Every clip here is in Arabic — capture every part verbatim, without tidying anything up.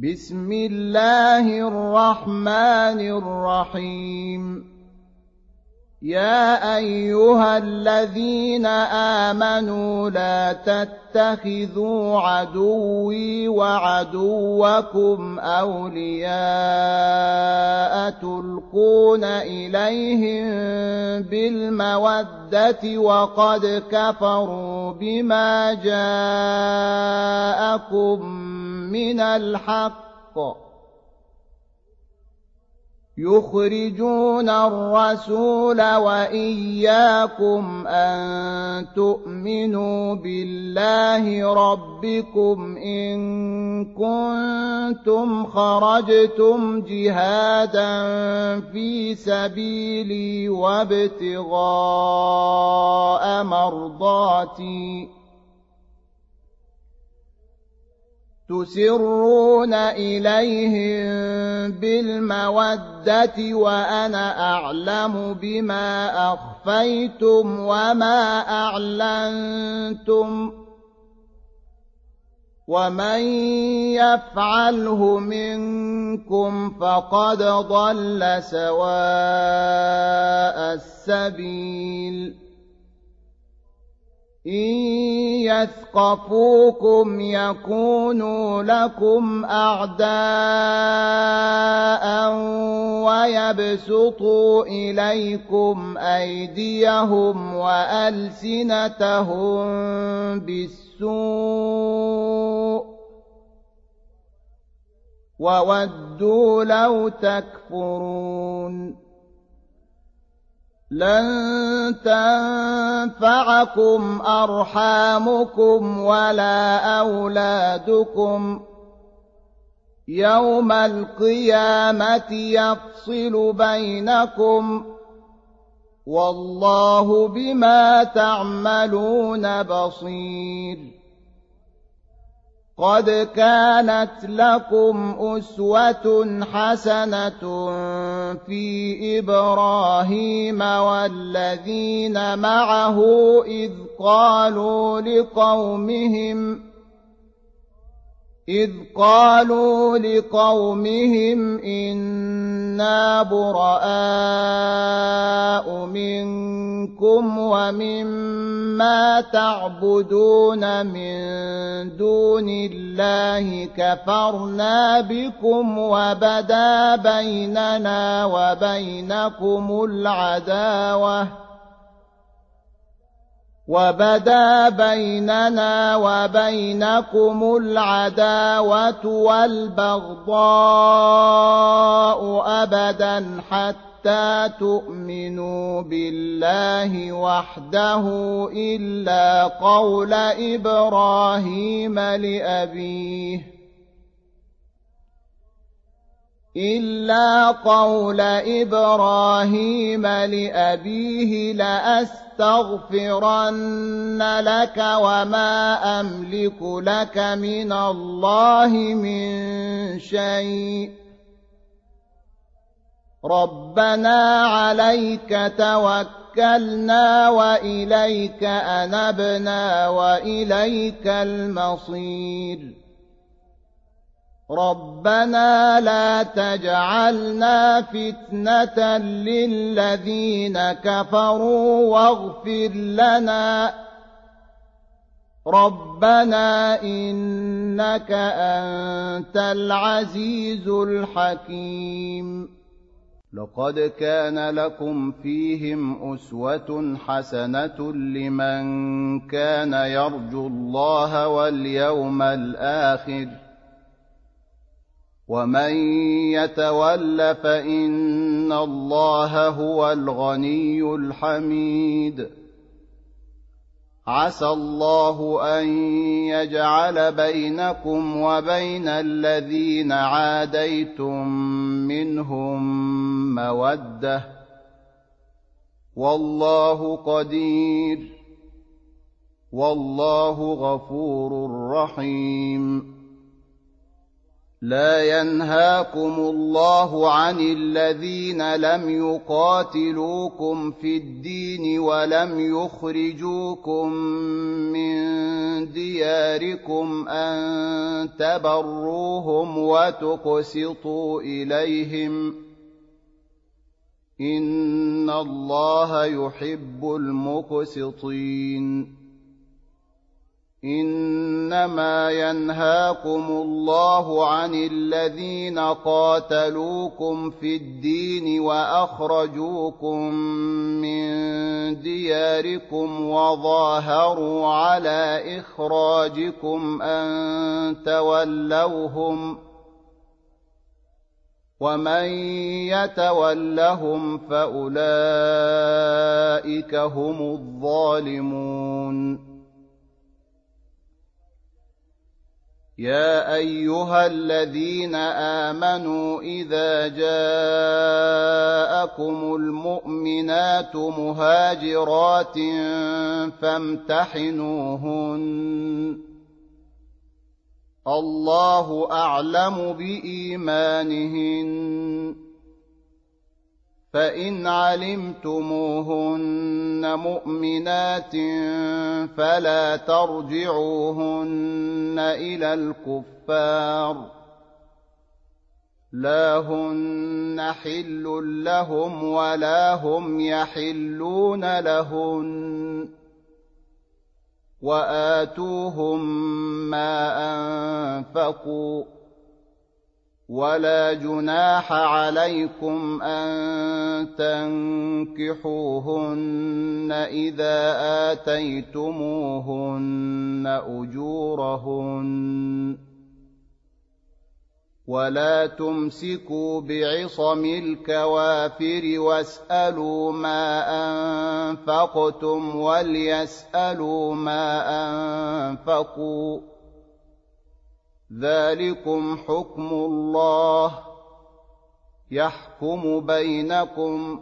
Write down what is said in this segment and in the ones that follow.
بسم الله الرحمن الرحيم يا أيها الذين آمنوا لا تتخذوا عدوي وعدوكم أولياء تلقون إليهم بالمودة وقد كفروا بما جاءكم من الحق يخرجون الرسول وإياكم أن تؤمنوا بالله ربكم إن كنتم خرجتم جهادا في سبيلي وابتغاء مرضاتي تسرون إليهم بالمودة وأنا أعلم بما أخفيتم وما أعلنتم ومن يفعله منكم فقد ضل سواء السبيل إن يثقفوكم يكونوا لكم أعداء ويبسطوا إليكم أيديهم وألسنتهم بالسوء وودوا لو تكفرون لن تنفعكم أرحامكم ولا أولادكم يوم القيامة يفصل بينكم والله بما تعملون بصير قد كانت لكم أسوة حسنة في إبراهيم والذين معه إذ قالوا لقومهم إذ قالوا لقومهم إنا براء منكم ومما تعبدون من دون الله كفرنا بكم وبدا بيننا وبينكم العداوة وبدا بيننا وبينكم العداوة والبغضاء أبدا حتى تؤمنوا بالله وحده إلا قول إبراهيم لأبيه إلا قول إبراهيم لأبيه لأستغفرن لك وما أملك لك من الله من شيء ربنا عليك توكلنا وإليك أنبنا وإليك المصير ربنا لا تجعلنا فتنة للذين كفروا واغفر لنا ربنا إنك أنت العزيز الحكيم لقد كان لكم فيهم أسوة حسنة لمن كان يرجو الله واليوم الآخر ومن يتول فإن الله هو الغني الحميد عسى الله أن يجعل بينكم وبين الذين عاديتم منهم مودة والله قدير والله غفور رحيم لا ينهاكم الله عن الذين لم يقاتلوكم في الدين ولم يخرجوكم من دياركم أن تبروهم وتقسطوا إليهم إن الله يحب المقسطين إنما ينهاكم الله عن الذين قاتلوكم في الدين وأخرجوكم من دياركم وظاهروا على إخراجكم أن تولوهم ومن يتولهم فأولئك هم الظالمون يا أيها الذين آمنوا إذا جاءكم المؤمنات مهاجرات فامتحنوهن الله أعلم بإيمانهن فإن علمتموهن مؤمنات فلا ترجعوهن إلى الكفار لا هن حل لهم ولا هم يحلون لهن وآتوهم ما أنفقوا ولا جناح عليكم أن تنكحوهن إذا آتيتموهن أجورهن ولا تمسكوا بعصم الكوافر واسألوا ما أنفقتم وليسألوا ما أنفقوا ذلكم حكم الله يحكم بينكم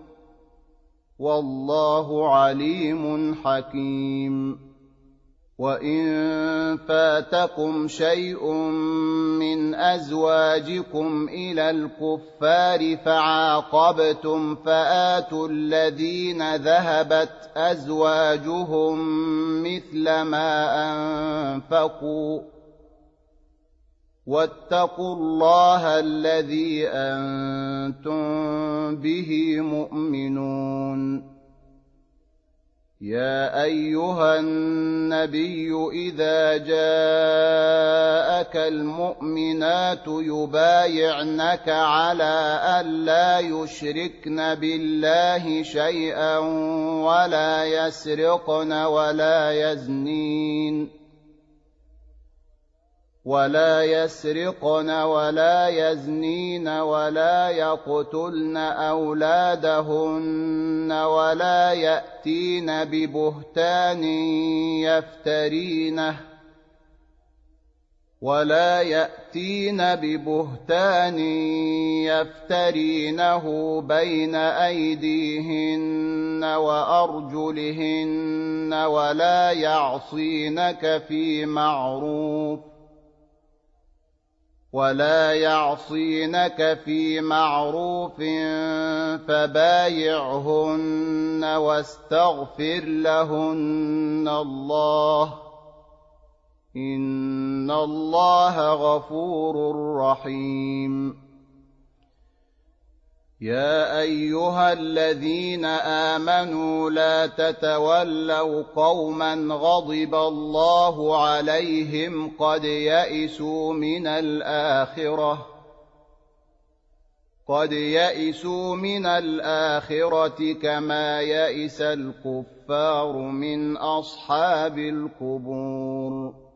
والله عليم حكيم وإن فاتكم شيء من أزواجكم إلى الكفار فعاقبتم فآتوا الذين ذهبت أزواجهم مثل ما أنفقوا واتقوا الله الذي أنتم به مؤمنون يا أيها النبي إذا جاءك المؤمنات يبايعنك على ألا يشركن بالله شيئا ولا يسرقن ولا يزنين ولا يسرقن ولا يزنين ولا يقتلن أولادهن ولا يأتين ببهتان يفترينه ولا يأتين ببهتان يفترينه بين أيديهن وأرجلهن ولا يعصينك في معروف ولا يعصينك في معروف فبايعهن واستغفر لهن الله إن الله غفور رحيم يا أيها الذين آمنوا لا تتولوا قوما غضب الله عليهم قد يئسوا من الآخرة قد يئسوا من الآخرة كما يئس الكفار من أصحاب القبور